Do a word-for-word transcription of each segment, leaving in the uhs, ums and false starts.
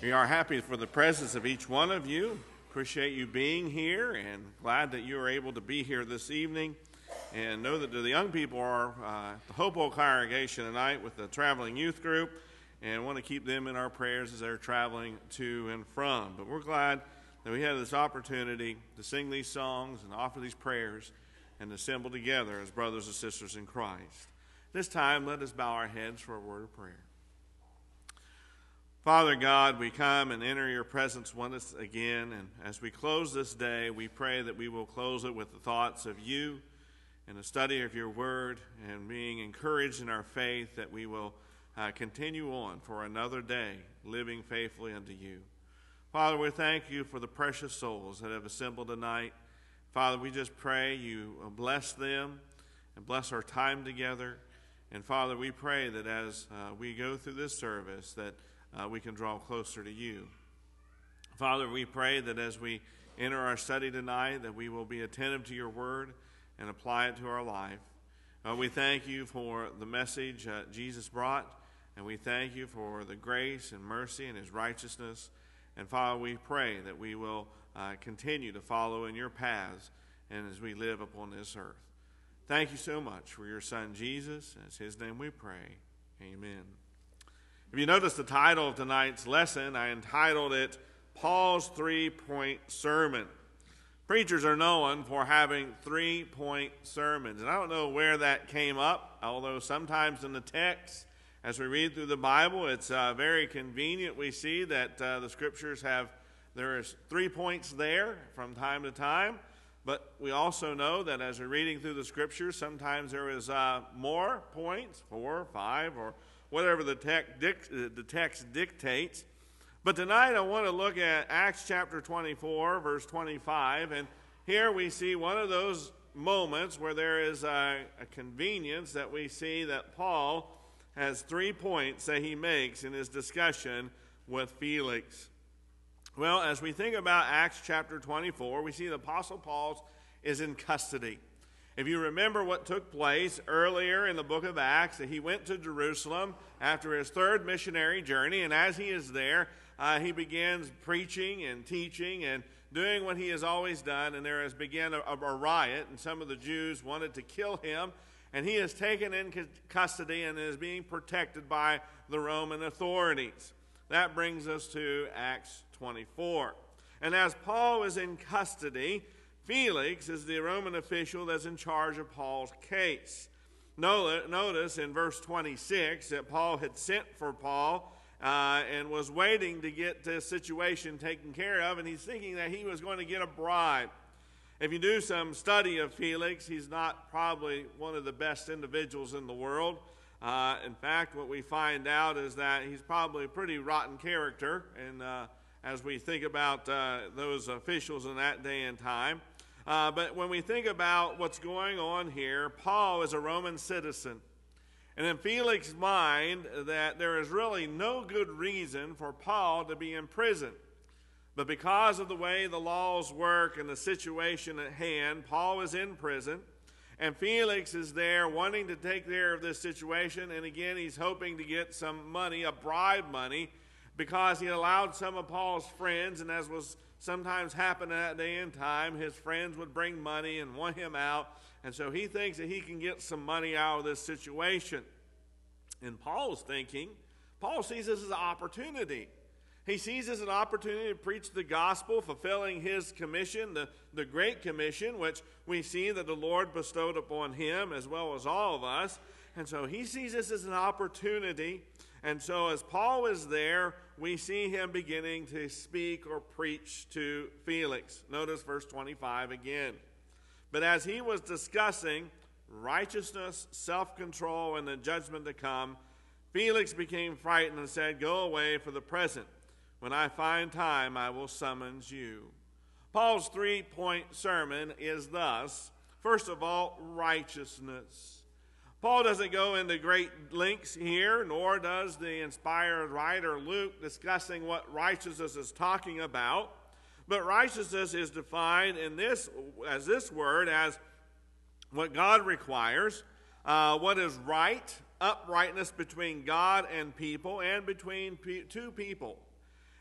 We are happy for the presence of each one of you. Appreciate you being here and glad that you are able to be here this evening. And know that the young people are uh, the Hopewell congregation tonight with the traveling youth group, and want to keep them in our prayers as they're traveling to and from. But we're glad that we have this opportunity to sing these songs and offer these prayers and assemble together as brothers and sisters in Christ. This time, let us bow our heads for a word of prayer. Father God, we come and enter your presence once again, and as we close this day, we pray that we will close it with the thoughts of you and the study of your word, and being encouraged in our faith that we will uh, continue on for another day, living faithfully unto you. Father, we thank you for the precious souls that have assembled tonight. Father, we just pray you bless them and bless our time together. And Father, we pray that as uh, we go through this service, that Uh, we can draw closer to you. Father, we pray that as we enter our study tonight, that we will be attentive to your word and apply it to our life. Uh, we thank you for the message uh, Jesus brought, and we thank you for the grace and mercy and his righteousness. And Father, we pray that we will uh, continue to follow in your paths and as we live upon this earth. Thank you so much for your son Jesus. In his name we pray. Amen. If you notice the title of tonight's lesson, I entitled it, Paul's Three-Point Sermon. Preachers are known for having three-point sermons. And I don't know where that came up, although sometimes in the text, as we read through the Bible, it's uh, very convenient. We see that uh, the scriptures have, there is three points there from time to time. But we also know that as we're reading through the scriptures, sometimes there is uh, more points, four, five, or whatever the text, the text dictates. But tonight I want to look at Acts chapter twenty-four, verse twenty-five. And here we see one of those moments where there is a, a convenience that we see that Paul has three points that he makes in his discussion with Felix. Well, as we think about Acts chapter twenty-four, we see the Apostle Paul is in custody. If you remember what took place earlier in the book of Acts, that he went to Jerusalem after his third missionary journey, and as he is there, uh, he begins preaching and teaching and doing what he has always done, and there has begun a, a riot, and some of the Jews wanted to kill him, and he is taken in custody and is being protected by the Roman authorities. That brings us to Acts twenty-four. And as Paul is in custody, Felix is the Roman official that's in charge of Paul's case. Notice in verse twenty-six that Paul had sent for Paul uh, and was waiting to get this situation taken care of, and he's thinking that he was going to get a bribe. If you do some study of Felix, he's not probably one of the best individuals in the world. Uh, in fact, what we find out is that he's probably a pretty rotten character, and uh, as we think about uh, those officials in that day and time. Uh, but when we think about what's going on here, Paul is a Roman citizen. And in Felix's mind, that there is really no good reason for Paul to be in prison. But because of the way the laws work and the situation at hand, Paul is in prison. And Felix is there wanting to take care of this situation. And again, he's hoping to get some money, a bribe money, because he allowed some of Paul's friends, and as was sometimes happened at that day and time, his friends would bring money and want him out. And so he thinks that he can get some money out of this situation. And Paul's thinking, Paul sees this as an opportunity. He sees this as an opportunity to preach the gospel, fulfilling his commission, the, the Great Commission, which we see that the Lord bestowed upon him as well as all of us. And so he sees this as an opportunity. And so as Paul is there, we see him beginning to speak or preach to Felix. Notice verse twenty-five again. But as he was discussing righteousness, self-control, and the judgment to come, Felix became frightened and said, "Go away for the present. When I find time, I will summons you." Paul's three-point sermon is thus, first of all, righteousness. Paul doesn't go into great lengths here, nor does the inspired writer Luke discussing what righteousness is talking about. But righteousness is defined in this as this word as what God requires, uh, what is right, uprightness between God and people, and between pe- two people.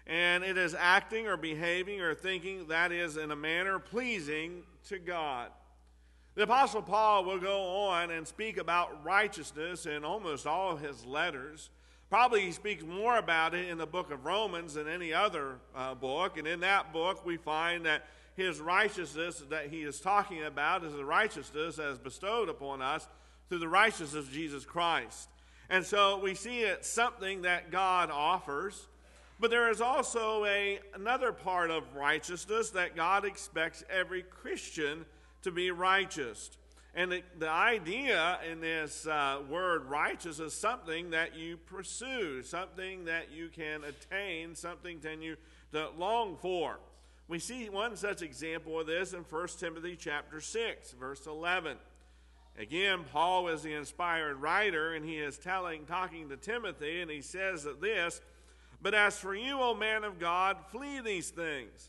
And it is acting or behaving or thinking that is in a manner pleasing to God. The Apostle Paul will go on and speak about righteousness in almost all of his letters. Probably he speaks more about it in the book of Romans than any other uh, book. And in that book we find that his righteousness that he is talking about is the righteousness that is bestowed upon us through the righteousness of Jesus Christ. And so we see it's something that God offers. But there is also a, another part of righteousness that God expects every Christian to be righteous. And the, the idea in this uh, word righteous is something that you pursue, something that you can attain, something that you to long for. We see one such example of this in First Timothy chapter six, verse eleven. Again, Paul is the inspired writer, and he is telling, talking to Timothy, and he says that this, "But as for you, O man of God, flee these things.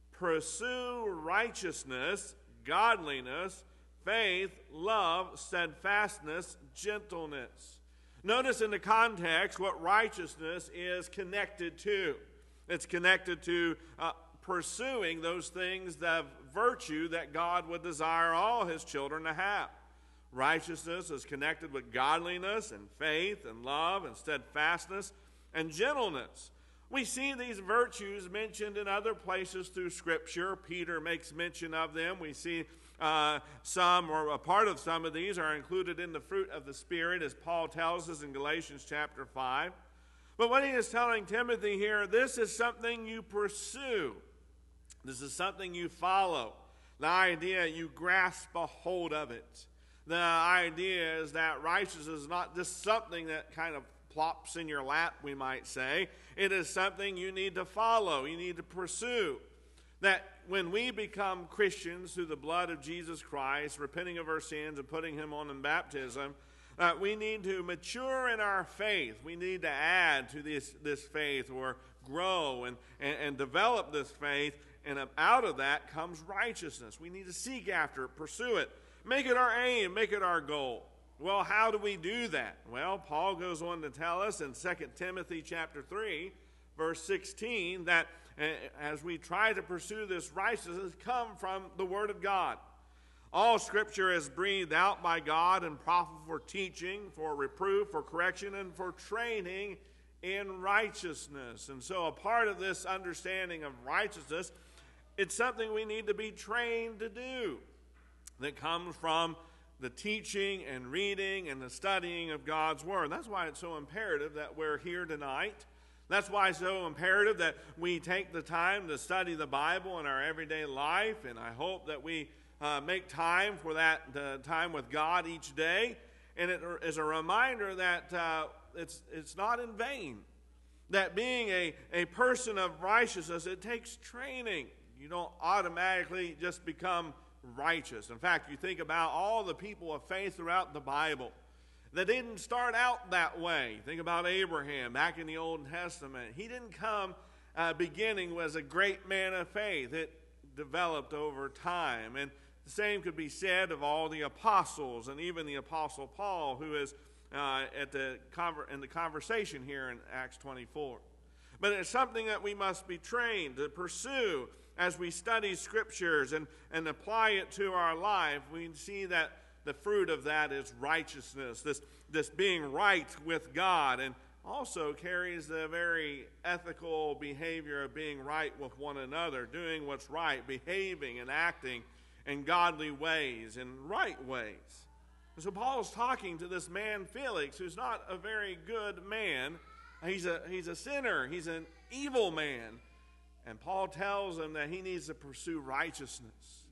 Pursue righteousness, godliness, faith, love, steadfastness, gentleness." Notice in the context what righteousness is connected to. It's connected to uh, pursuing those things of virtue that God would desire all his children to have. Righteousness is connected with godliness and faith and love and steadfastness and gentleness. We see these virtues mentioned in other places through Scripture. Peter makes mention of them. We see uh, some, or a part of some of these, are included in the fruit of the Spirit, as Paul tells us in Galatians chapter five. But what he is telling Timothy here, this is something you pursue. This is something you follow. The idea, you grasp a hold of it. The idea is that righteousness is not just something that kind of plops in your lap, we might say. It is something you need to follow, you need to pursue. That when we become Christians through the blood of Jesus Christ, repenting of our sins and putting him on in baptism, uh, we need to mature in our faith. We need to add to this, this faith, or grow and, and, and develop this faith, and out of that comes righteousness. We need to seek after it, pursue it, make it our aim, make it our goal. Well, how do we do that? Well, Paul goes on to tell us in Second Timothy chapter three, verse sixteen, that as we try to pursue this righteousness, come from the Word of God. All Scripture is breathed out by God and profitable for teaching, for reproof, for correction, and for training in righteousness. And so a part of this understanding of righteousness, it's something we need to be trained to do, that comes from the teaching and reading and the studying of God's Word. That's why it's so imperative that we're here tonight. That's why it's so imperative that we take the time to study the Bible in our everyday life, and I hope that we uh, make time for that uh, time with God each day. And it is a reminder that uh, it's, it's not in vain, that being a, a person of righteousness, it takes training. You don't automatically just become righteous. In fact, you think about all the people of faith throughout the Bible that didn't start out that way. Think about Abraham back in the Old Testament. He didn't come uh, beginning as a great man of faith. It developed over time. And the same could be said of all the apostles, and even the Apostle Paul, who is uh, at the conver- in the conversation here in Acts twenty-four. But it's something that we must be trained to pursue as we study Scriptures and, and apply it to our life. We see that the fruit of that is righteousness, this, this being right with God, and also carries the very ethical behavior of being right with one another, doing what's right, behaving and acting in godly ways, in right ways. And so Paul's talking to this man Felix, who's not a very good man. He's a, he's a sinner. He's an evil man. And Paul tells him that he needs to pursue righteousness.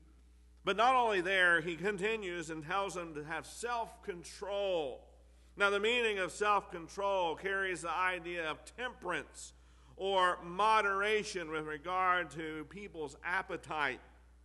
But not only there, he continues and tells him to have self-control. Now, the meaning of self-control carries the idea of temperance or moderation with regard to people's appetite.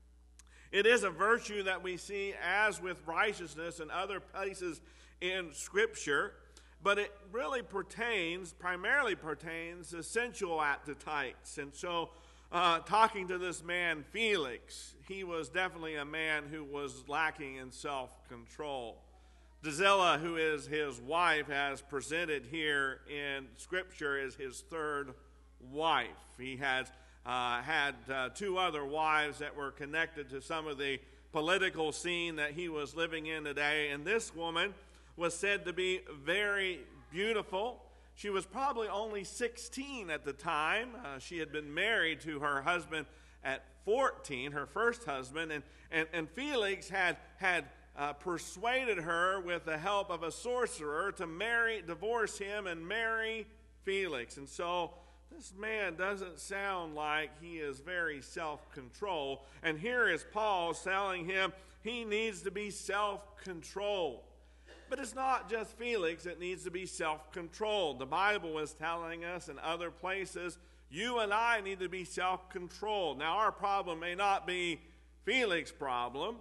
It is a virtue that we see as with righteousness in other places in Scripture, but it really pertains, primarily pertains to sensual appetites. And so, uh, talking to this man Felix, he was definitely a man who was lacking in self-control. Drusilla, who is his wife, has presented here in Scripture as his third wife. He had uh, had uh, two other wives that were connected to some of the political scene that he was living in today. And this woman was said to be very beautiful. She was probably only sixteen at the time. Uh, she had been married to her husband at fourteen, her first husband, and, and, and Felix had, had uh, persuaded her with the help of a sorcerer to marry, divorce him and marry Felix. And so this man doesn't sound like he is very self-controlled. And here is Paul telling him he needs to be self-controlled. But it's not just Felix that needs to be self-controlled. The Bible is telling us in other places, you and I need to be self-controlled. Now, our problem may not be Felix's problem,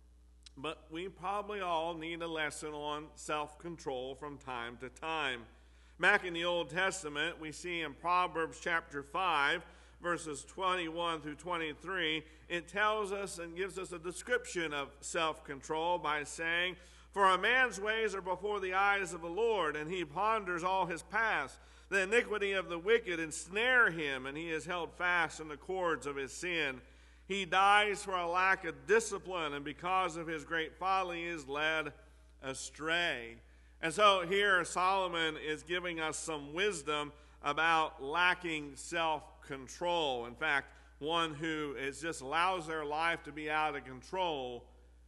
but we probably all need a lesson on self-control from time to time. Back in the Old Testament, we see in Proverbs chapter five, verses twenty-one through twenty-three, it tells us and gives us a description of self-control by saying, "For a man's ways are before the eyes of the Lord, and he ponders all his paths. The iniquity of the wicked ensnare him, and he is held fast in the cords of his sin. He dies for a lack of discipline, and because of his great folly is led astray." And so here Solomon is giving us some wisdom about lacking self-control. In fact, one who is just allows their life to be out of control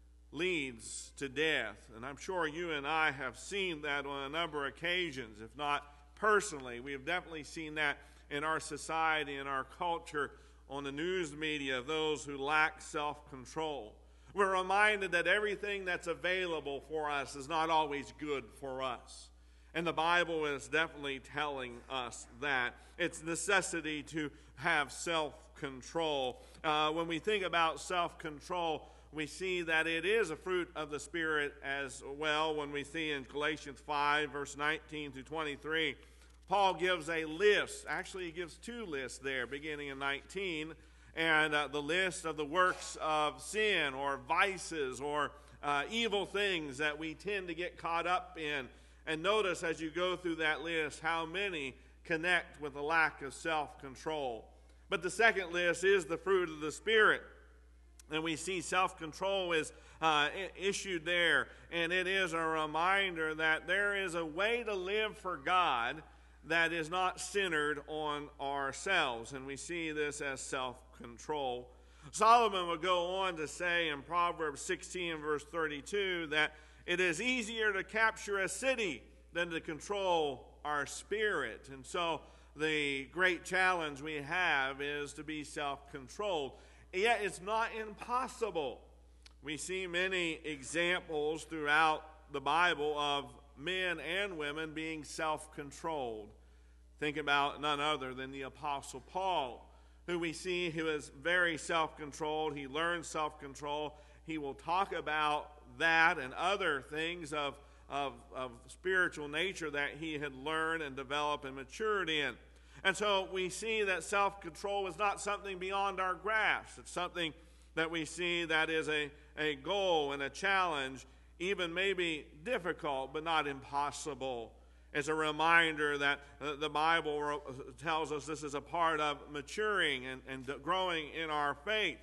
leads to death. And I'm sure you and I have seen that on a number of occasions. If not personally, we have definitely seen that in our society, in our culture, on the news media, those who lack self-control. We're reminded that everything that's available for us is not always good for us. And the Bible is definitely telling us that. It's necessity to have self-control. Uh, when we think about self-control, we see that it is a fruit of the Spirit as well. When we see in Galatians five, verse nineteen through twenty-three, Paul gives a list. Actually, he gives two lists there, beginning in nineteen, and uh, the list of the works of sin or vices or uh, evil things that we tend to get caught up in. And notice as you go through that list how many connect with a lack of self-control. But the second list is the fruit of the Spirit. And we see self-control is uh, issued there. And it is a reminder that there is a way to live for God that is not centered on ourselves. And we see this as self-control. Solomon would go on to say in Proverbs sixteen, verse thirty-two, that it is easier to capture a city than to control our spirit. And so the great challenge we have is to be self-controlled. Yet it's not impossible. We see many examples throughout the Bible of men and women being self-controlled. Think about none other than the Apostle Paul, who we see who is very self-controlled. He learned self-control. He will talk about that and other things of, of, of spiritual nature that he had learned and developed and matured in. And so we see that self-control is not something beyond our grasp. It's something that we see that is a, a goal and a challenge, even maybe difficult, but not impossible. It's a reminder that uh, the Bible tells us this is a part of maturing and, and growing in our faith.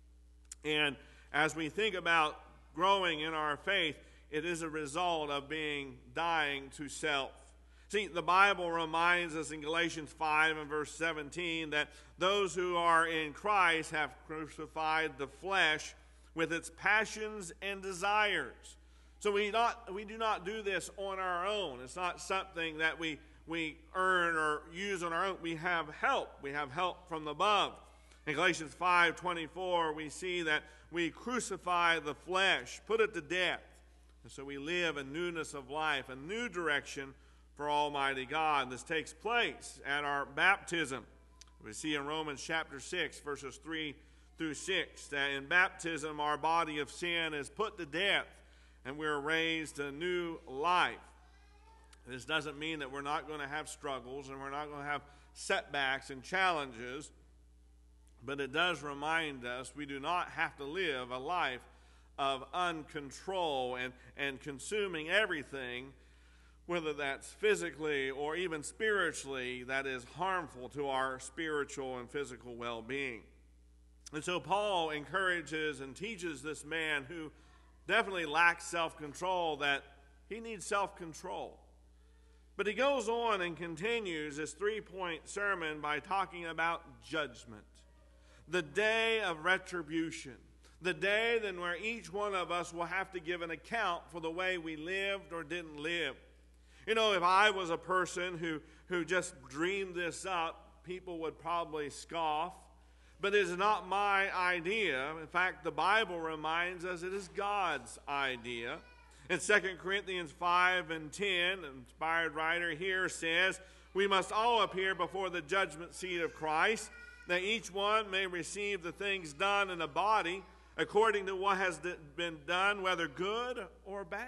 And as we think about growing in our faith, it is a result of being dying to self. See, the Bible reminds us in Galatians five and verse seventeen that those who are in Christ have crucified the flesh with its passions and desires. So we not we do not do this on our own. It's not something that we, we earn or use on our own. We have help. We have help from above. In Galatians five twenty-four, we see that we crucify the flesh, put it to death. And so we live in newness of life, a new direction for Almighty God. This takes place at our baptism. We see in Romans chapter six, verses three through six, that in baptism our body of sin is put to death and we're raised to new life. This doesn't mean that we're not going to have struggles and we're not going to have setbacks and challenges, but it does remind us we do not have to live a life of uncontrol and, and consuming everything whether that's physically or even spiritually, that is harmful to our spiritual and physical well-being. And so Paul encourages and teaches this man who definitely lacks self-control that he needs self-control. But he goes on and continues this three-point sermon by talking about judgment, the day of retribution, the day then where each one of us will have to give an account for the way we lived or didn't live. You know, if I was a person who, who just dreamed this up, people would probably scoff. But it is not my idea. In fact, the Bible reminds us it is God's idea. In Second Corinthians five and ten, an inspired writer here says, "We must all appear before the judgment seat of Christ, that each one may receive the things done in the body according to what has been done, whether good or bad."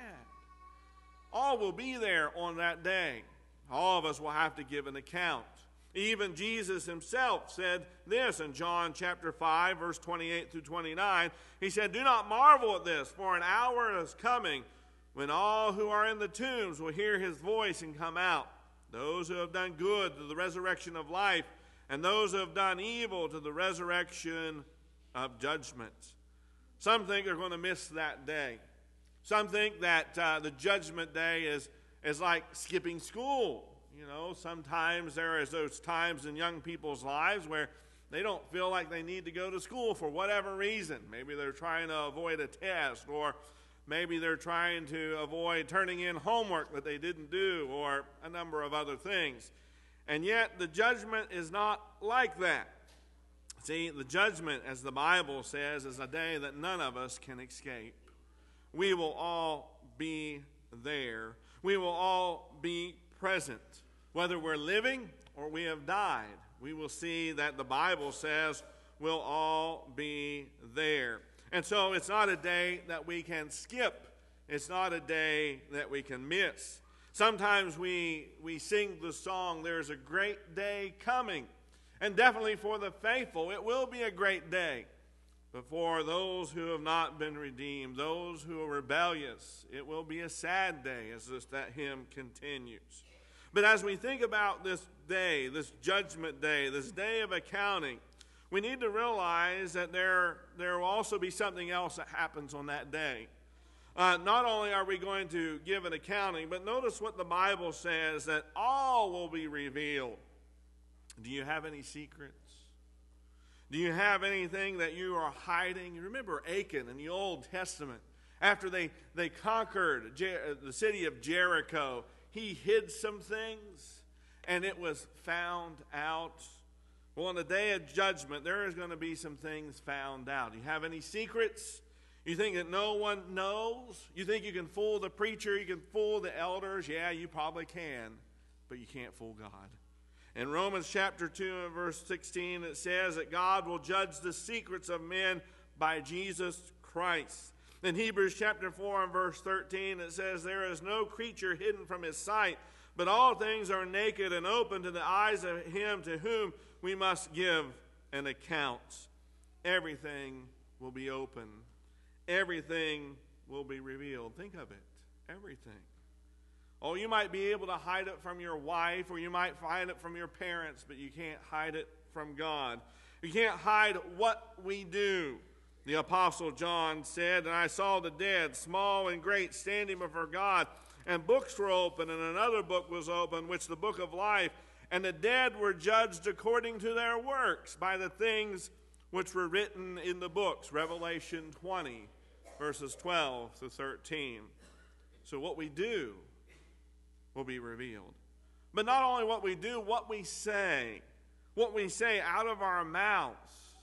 All will be there on that day. All of us will have to give an account. Even Jesus himself said this in John chapter five, verse twenty-eight through twenty-nine. He said, "Do not marvel at this, for an hour is coming when all who are in the tombs will hear his voice and come out. Those who have done good to the resurrection of life, and those who have done evil to the resurrection of judgment." Some think they're going to miss that day. Some think that uh, the judgment day is, is like skipping school. You know, sometimes there is those times in young people's lives where they don't feel like they need to go to school for whatever reason. Maybe they're trying to avoid a test, or maybe they're trying to avoid turning in homework that they didn't do, or a number of other things. And yet the judgment is not like that. See, the judgment, as the Bible says, is a day that none of us can escape. We will all be there. We will all be present. Whether we're living or we have died, we will see that the Bible says we'll all be there. And so it's not a day that we can skip. It's not a day that we can miss. Sometimes we, we sing the song, "There's a great day coming." And definitely for the faithful, it will be a great day. But for those who have not been redeemed, those who are rebellious, it will be a sad day, as this, that hymn continues. But as we think about this day, this judgment day, this day of accounting, we need to realize that there, there will also be something else that happens on that day. Uh, not only are we going to give an accounting, but notice what the Bible says, that all will be revealed. Do you have any secrets? Do you have anything that you are hiding? You remember Achan in the Old Testament. After they, they conquered Jer- the city of Jericho, he hid some things, and it was found out. Well, on the day of judgment, there is going to be some things found out. Do you have any secrets? You think that no one knows? You think you can fool the preacher? You can fool the elders? Yeah, you probably can, but you can't fool God. In Romans chapter two and verse sixteen, it says that God will judge the secrets of men by Jesus Christ. In Hebrews chapter four and verse thirteen, it says, "There is no creature hidden from his sight, but all things are naked and open to the eyes of him to whom we must give an account." Everything will be open. Everything will be revealed. Think of it. Everything. Oh, you might be able to hide it from your wife, or you might hide it from your parents, but you can't hide it from God. You can't hide what we do. The Apostle John said, "And I saw the dead, small and great, standing before God, and books were opened, and another book was opened, which the book of life, and the dead were judged according to their works by the things which were written in the books." Revelation twenty, verses twelve to thirteen. So what we do will be revealed. But not only what we do, what we say. What we say out of our mouths.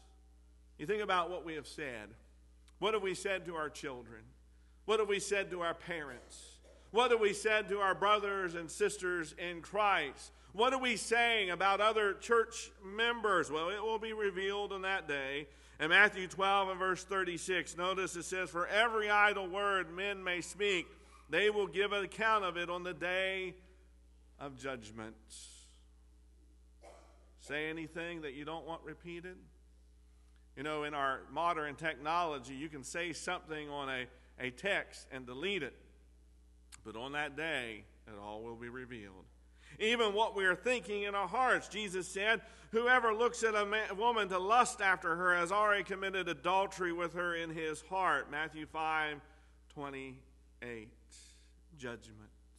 You think about what we have said. What have we said to our children? What have we said to our parents? What have we said to our brothers and sisters in Christ? What are we saying about other church members? Well, it will be revealed on that day. In Matthew twelve and verse thirty-six, notice it says, "For every idle word men may speak, they will give an account of it on the day of judgment." Say anything that you don't want repeated? You know, in our modern technology, you can say something on a, a text and delete it. But on that day it all will be revealed. Even what we are thinking in our hearts. Jesus said, whoever looks at a man, woman to lust after her has already committed adultery with her in his heart. Matthew five twenty-eight. Judgment.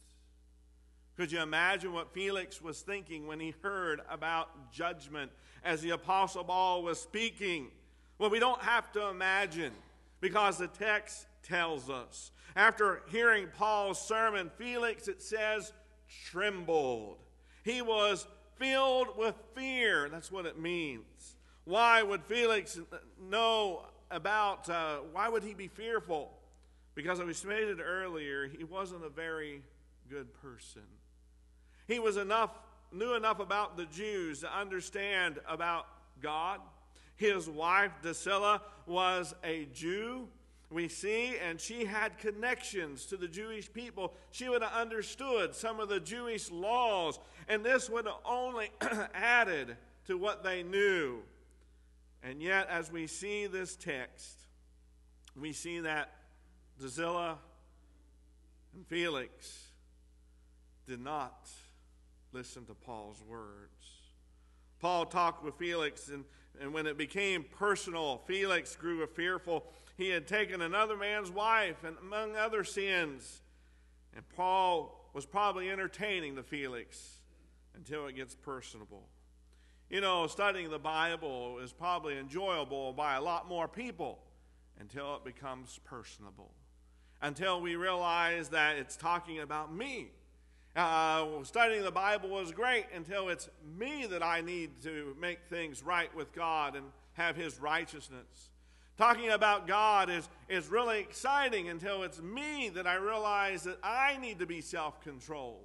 Could you imagine what Felix was thinking when he heard about judgment as the Apostle Paul was speaking? Well, we don't have to imagine, because the text tells us. After hearing Paul's sermon, Felix, it says, trembled. He was filled with fear. That's what it means. Why would Felix know about, uh, why would he be fearful? Because as we stated earlier, he wasn't a very good person. He was enough, knew enough about the Jews to understand about God. His wife, Drusilla, was a Jew, we see, and she had connections to the Jewish people. She would have understood some of the Jewish laws, and this would have only added to what they knew. And yet, as we see this text, we see that Drusilla and Felix did not listen to Paul's words. Paul talked with Felix, and, and when it became personal, Felix grew fearful. He had taken another man's wife, and among other sins. And Paul was probably entertaining the Felix until it gets personable. You know, studying the Bible is probably enjoyable by a lot more people until it becomes personable. Until we realize that it's talking about me. Uh, studying the Bible was great until it's me that I need to make things right with God and have His righteousness. Talking about God is, is really exciting until it's me that I realize that I need to be self-controlled.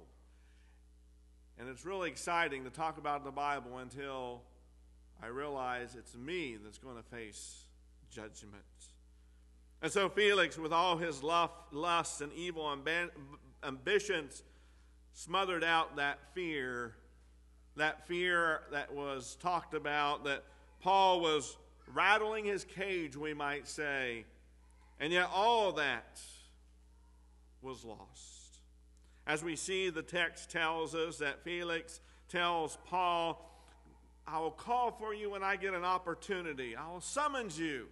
And it's really exciting to talk about the Bible until I realize it's me that's going to face judgment. And so Felix, with all his lusts and evil ambitions, smothered out that fear, that fear that was talked about, that Paul was rattling his cage, we might say. And yet all that was lost. As we see, the text tells us that Felix tells Paul, I will call for you when I get an opportunity. I will summons you.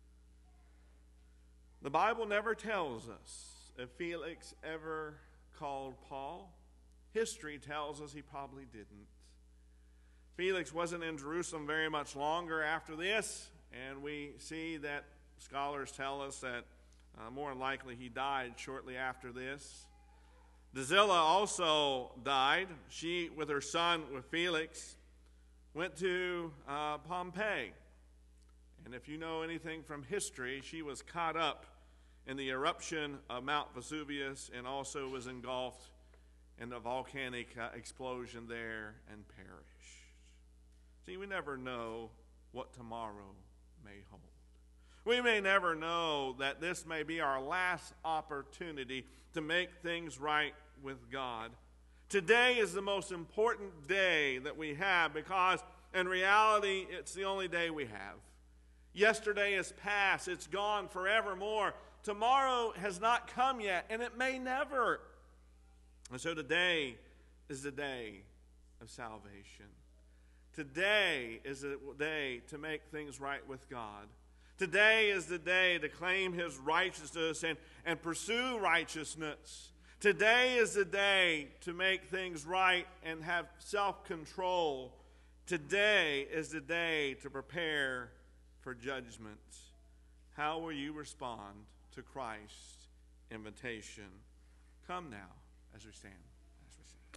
The Bible never tells us if Felix ever called Paul. History tells us he probably didn't. Felix wasn't in Jerusalem very much longer after this, and we see that scholars tell us that uh, more than likely he died shortly after this. Drusilla also died. She, with her son, with Felix, went to uh, Pompeii. And if you know anything from history, she was caught up in the eruption of Mount Vesuvius and also was engulfed in the volcanic uh, explosion there and perished. See, we never know what tomorrow may hold. We may never know that this may be our last opportunity to make things right with God. Today is the most important day that we have because in reality, it's the only day we have. Yesterday is past. It's gone forevermore. Tomorrow has not come yet, and it may never. And so today is the day of salvation. Today is the day to make things right with God. Today is the day to claim His righteousness and, and pursue righteousness. Today is the day to make things right and have self-control. Today is the day to prepare for judgment. How will you respond to Christ's invitation? Come now as we stand. As we sing.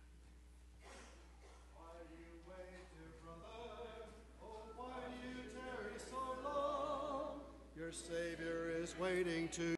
Why do you wait, dear brother? Oh, why do you tarry so long? Your Savior is waiting to